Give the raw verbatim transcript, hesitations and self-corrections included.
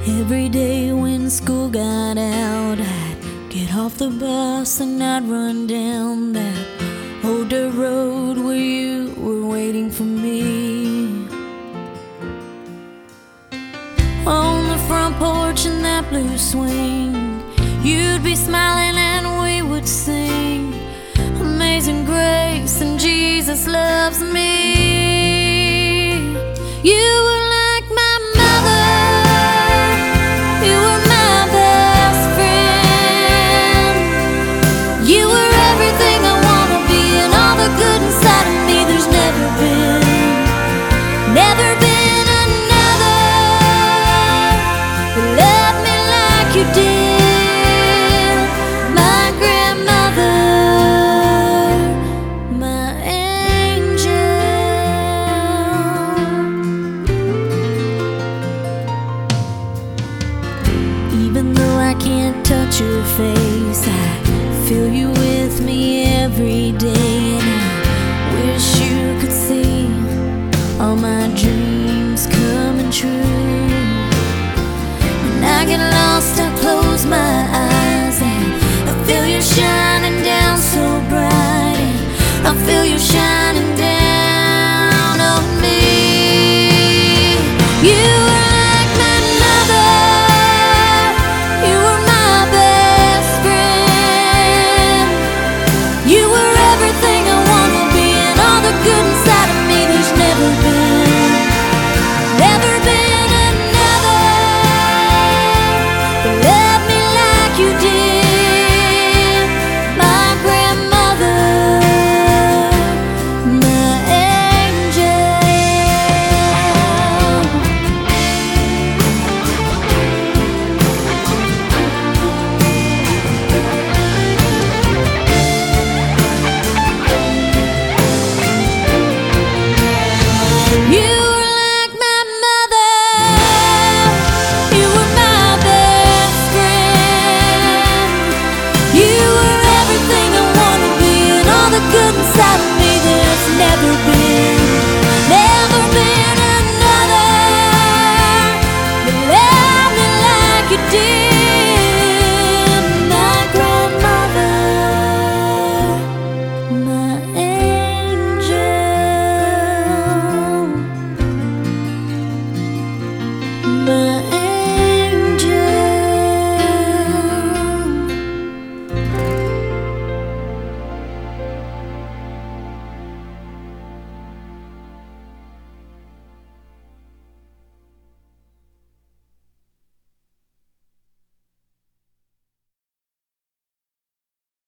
Every day when school got out, I'd get off the bus and I'd run down that old dirt road where you were waiting for me. On the front porch in that blue swing, you'd be smiling and we would sing Amazing Grace and Jesus Loves Me. You were like my mother, you were my best friend. You were everything I wanna be and all the good inside of me. There's never been, never been another who loved me like you did. My grandmother, my angel. Even though I can't touch your face, I feel you with me every day. And I wish you could see all my dreams coming true.